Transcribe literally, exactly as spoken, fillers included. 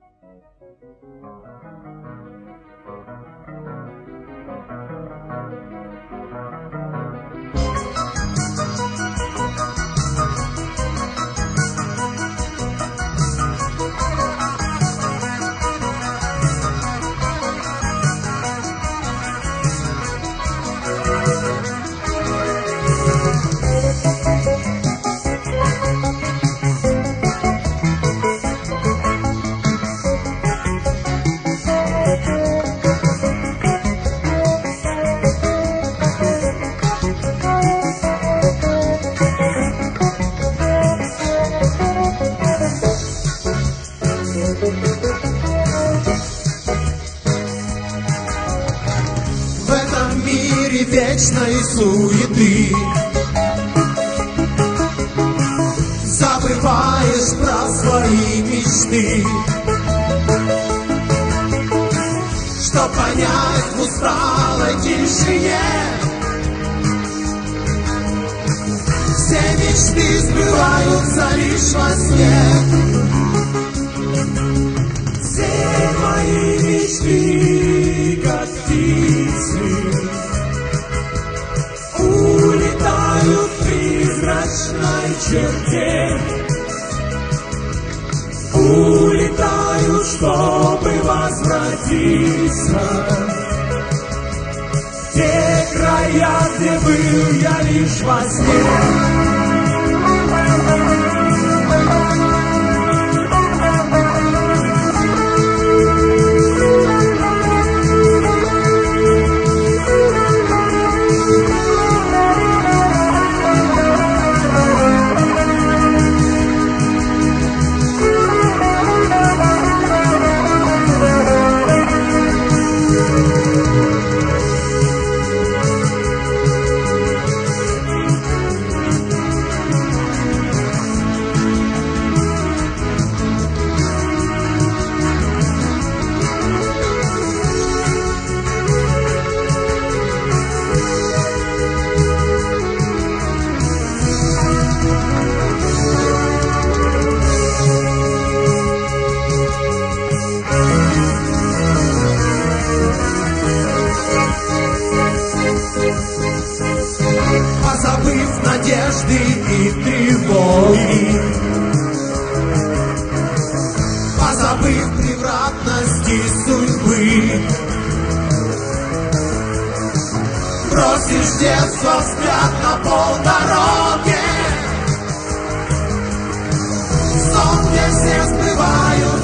В этом мире вечной суеты забываешь про свои мечты. Чтоб понять в усталой тишине, все мечты сбываются лишь во сне. Все мои мечты, как птицы, улетают в призрачной черте. Улетают, чтобы возвратиться в те края, где был я лишь во сне. Позабыв надежды и тревоги, позабыв превратности судьбы, бросишь детство взгляд на полдороги, сон, где все сбывают